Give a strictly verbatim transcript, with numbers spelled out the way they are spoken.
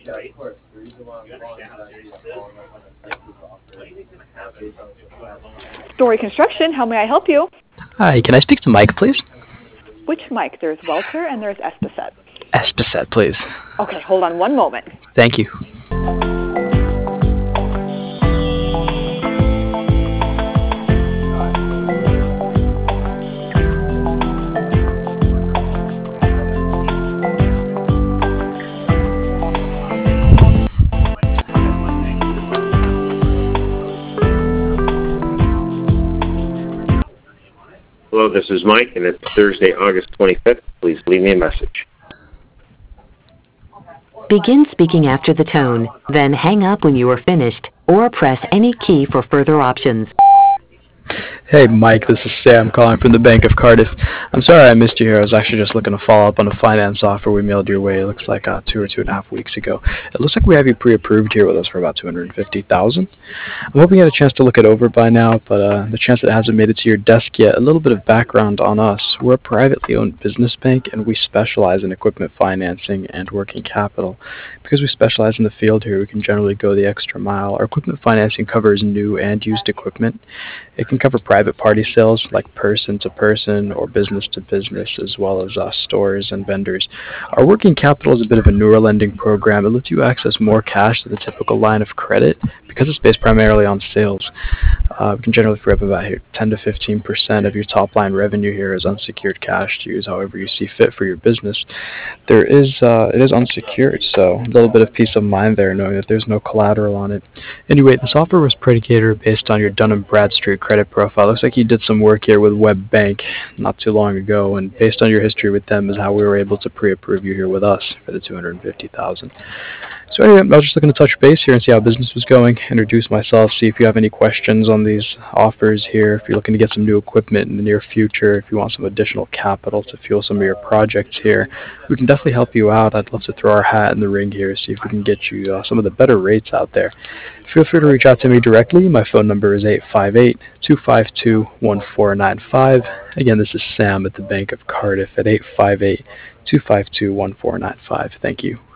Story Construction, how may I help you? Hi, can I speak to Mike, please? Which Mike? There's Welter and there's Espacet. Espacet, please. Okay, hold on one moment. Thank you. Hello, this is Mike, and it's Thursday, August twenty-fifth. Please leave me a message. Begin speaking after the tone, then hang up when you are finished, or press any key for further options. Hey Mike, this is Sam calling from the Bank of Cardiff. I'm sorry I missed you here. I was actually just looking to follow up on a finance offer we mailed your way. It looks like uh, two or two and a half weeks ago. It looks like we have you pre-approved here with us for about two hundred fifty thousand dollars. I'm hoping you had a chance to look it over by now, but uh, the chance it hasn't made it to your desk yet. A little bit of background on us. We're a privately owned business bank, and we specialize in equipment financing and working capital. Because we specialize in the field here, we can generally go the extra mile. Our equipment financing covers new and used equipment. It can cover private party sales like person to person or business to business, as well as uh, stores and vendors. Our working capital is a bit of a newer lending program. It lets you access more cash than the typical line of credit because it's based primarily on sales. Uh, we can generally free up about here ten to fifteen percent of your top line revenue here as unsecured cash to use however you see fit for your business. There is uh, it is unsecured, so a little bit of peace of mind there, knowing that there's no collateral on it. Anyway, this offer was predicated based on your Dun and Bradstreet credit profile. Looks like you did some work here with Web Bank not too long ago, and based on your history with them is how we were able to pre-approve you here with us for the two hundred fifty thousand dollars. So anyway, I was just looking to touch base here and see how business was going, introduce myself, see if you have any questions on these offers here, if you're looking to get some new equipment in the near future, if you want some additional capital to fuel some of your projects here. We can definitely help you out. I'd love to throw our hat in the ring here, see if we can get you uh, some of the better rates out there. Feel free to reach out to me directly. My phone number is eight five eight, two five two, one four nine five. Again, this is Sam at the Bank of Cardiff at eight five eight, two five two, one four nine five. Thank you.